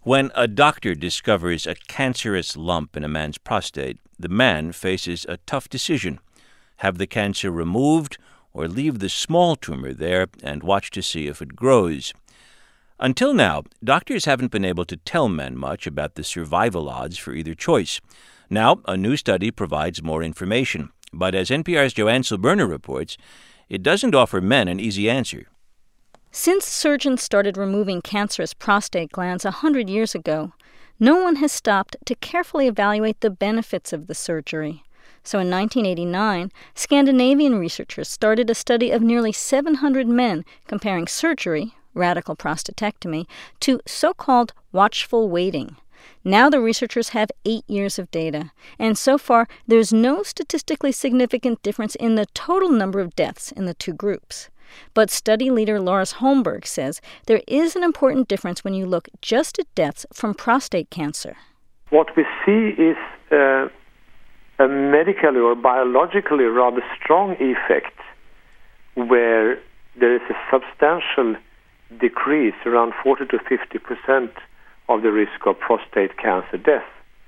When a doctor discovers a cancerous lump in a man's prostate, the man faces a tough decision: have the cancer removed or leave the small tumor there and watch to see if it grows. Until now, doctors haven't been able to tell men much about the survival odds for either choice. Now, a new study provides more information. But as NPR's Joanne Silberner reports, it doesn't offer men an easy answer. Since surgeons started removing cancerous prostate glands 100 years ago, no one has stopped to carefully evaluate the benefits of the surgery. So in 1989, Scandinavian researchers started a study of nearly 700 men comparing surgery, radical prostatectomy, to so-called watchful waiting. Now the researchers have 8 years of data, and so far there's no statistically significant difference in the total number of deaths in the two groups. But study leader Lars Holmberg says there is an important difference when you look just at deaths from prostate cancer. What we see is a medically or biologically rather strong effect where there is a substantial decrease, around 40 to 50% of the risk of prostate cancer death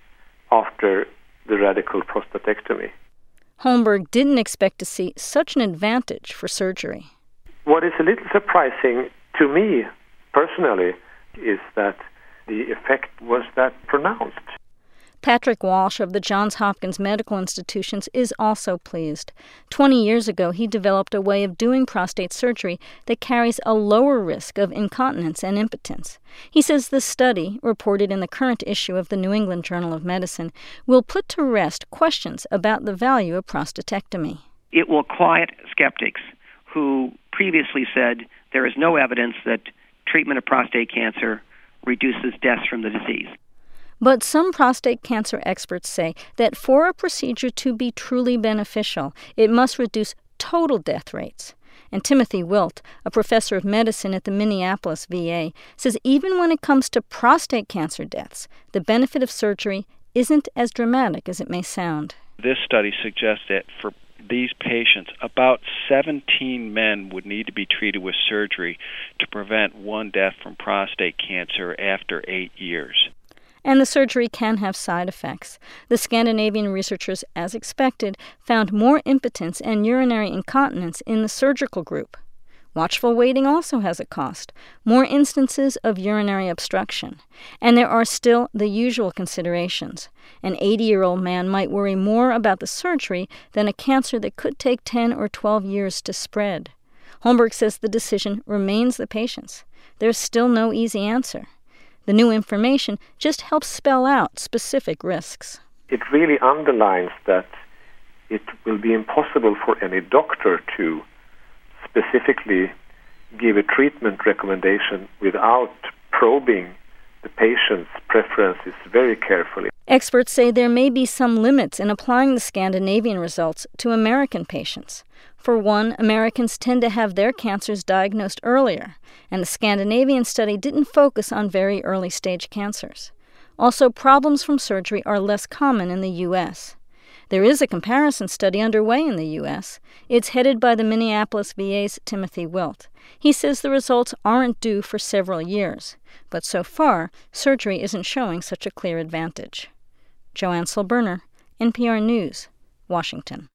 after the radical prostatectomy. Holmberg didn't expect to see such an advantage for surgery. What is a little surprising to me personally is that the effect was that pronounced. Patrick Walsh of the Johns Hopkins Medical Institutions is also pleased. 20 years ago, he developed a way of doing prostate surgery that carries a lower risk of incontinence and impotence. He says the study, reported in the current issue of the New England Journal of Medicine, will put to rest questions about the value of prostatectomy. It will quiet skeptics who previously said there is no evidence that treatment of prostate cancer reduces deaths from the disease. But some prostate cancer experts say that for a procedure to be truly beneficial, it must reduce total death rates. And Timothy Wilt, a professor of medicine at the Minneapolis VA, says even when it comes to prostate cancer deaths, the benefit of surgery isn't as dramatic as it may sound. This study suggests that for these patients, about 17 men would need to be treated with surgery to prevent one death from prostate cancer after 8 years. And the surgery can have side effects. The Scandinavian researchers, as expected, found more impotence and urinary incontinence in the surgical group. Watchful waiting also has a cost, more instances of urinary obstruction. And there are still the usual considerations. An 80-year-old man might worry more about the surgery than a cancer that could take 10 or 12 years to spread. Holmberg says the decision remains the patient's. There's still no easy answer. The new information just helps spell out specific risks. It really underlines that it will be impossible for any doctor to specifically give a treatment recommendation without probing the patient's preferences very carefully. Experts say there may be some limits in applying the Scandinavian results to American patients. For one, Americans tend to have their cancers diagnosed earlier, and the Scandinavian study didn't focus on very early-stage cancers. Also, problems from surgery are less common in the U.S. There is a comparison study underway in the U.S. It's headed by the Minneapolis VA's Timothy Wilt. He says the results aren't due for several years, but so far, surgery isn't showing such a clear advantage. Joanne Silberner, NPR News, Washington.